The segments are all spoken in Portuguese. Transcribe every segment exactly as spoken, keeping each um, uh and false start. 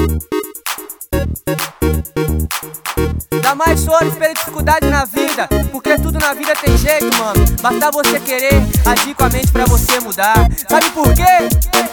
Dá mais choro pela dificuldade na vida, porque tudo na vida tem jeito, mano. Basta você querer agir com a mente pra você mudar. Sabe por quê?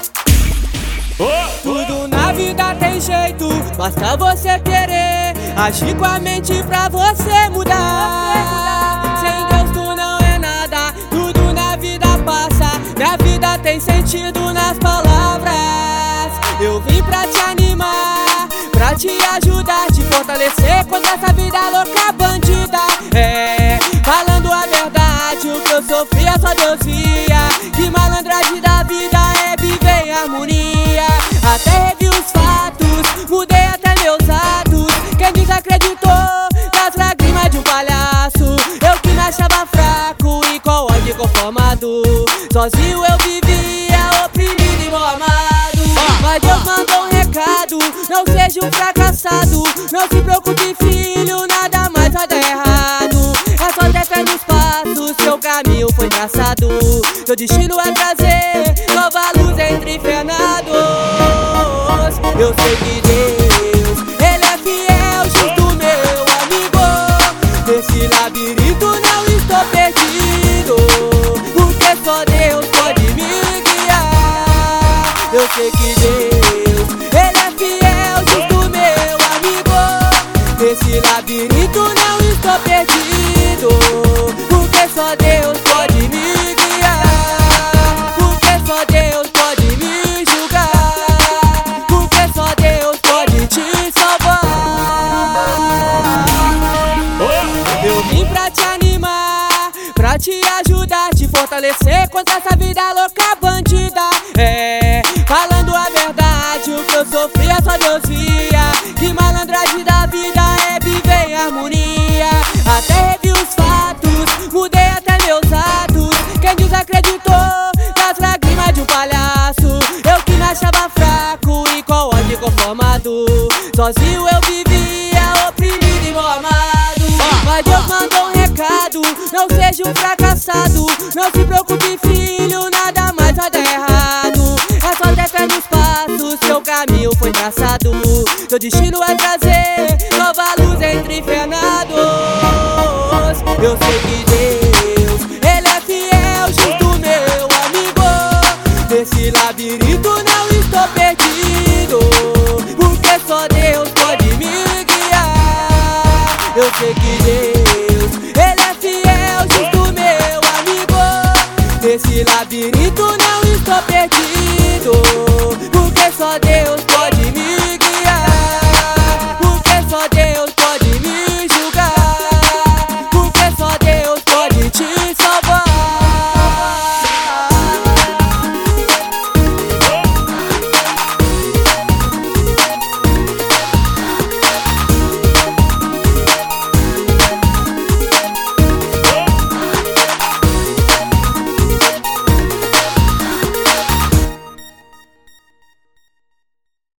Tudo na vida tem jeito, basta você querer agir com a mente pra você mudar. Sem Deus tu não é nada, tudo na vida passa. Minha vida tem sentido nas palavras. Eu vim pra te animar, pra te ajudar, te fortalecer contra essa vida louca bandida. É, falando a verdade, o que eu sofria só Deus via. Que malandragem da vida é viver em harmonia. Até revi os fatos, mudei até meus atos. Quem desacreditou das lágrimas de um palhaço? Eu que me achava fraco e com ódio conformado. Sozinho eu vivia oprimido e mal amado. Mas Deus mandou um recado, não seja um fracassado. Não se preocupe filho, nada mais vai dar errado. É só ter fé nos passos, seu caminho foi traçado. Seu destino é trazer nova luz entre enfernados. Eu sei que Deus, Ele é fiel, justo meu amigo. Nesse labirinto não estou perdido, porque só Deus pode me guiar. Eu sei que Deus, Ele é fiel, justo meu amigo. Nesse labirinto não estou perdido, porque só Deus pode me guiar. Porque só Deus pode me julgar, porque só Deus pode te salvar. Eu vim pra te animar, pra te ajudar, te fortalecer contra essa vida louca bandida. É, falando a verdade, o que eu sofria só Deus via. Que malandragem da vida é viver em harmonia. Até revi os fatos, mudei até meus atos. Quem desacreditou das lágrimas de um palhaço? Eu que me achava fraco e com ódio conformado. Sozinho eu vivia oprimido e mal amado. Mas Deus mandou um recado, não seja um fracassado. Não se preocupe filho, nada mais vai dar errado. É só ter fé nos passos, seu caminho foi traçado. Seu destino é trazer nova luz entre enfernados. Eu sei que Deus